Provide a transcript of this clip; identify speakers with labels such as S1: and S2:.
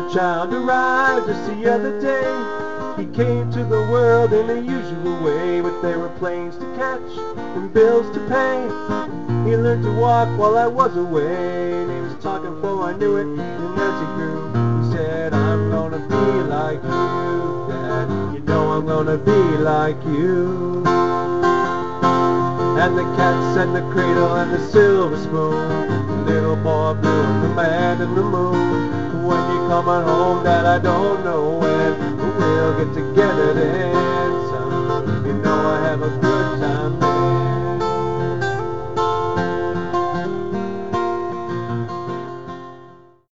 S1: child arrived just the other day. He came to the world in the usual way, but there were planes to catch and bills to pay. He learned to walk while I was away, and he was talking before I knew it, and as he grew, he said, I'm gonna be like you, Dad, you know I'm gonna be like you. And the cats and the cradle and the silver spoon, little boy blue and the man in the moon. When you coming home, Dad, I don't know when we'll get together then, son. You know I have a good time.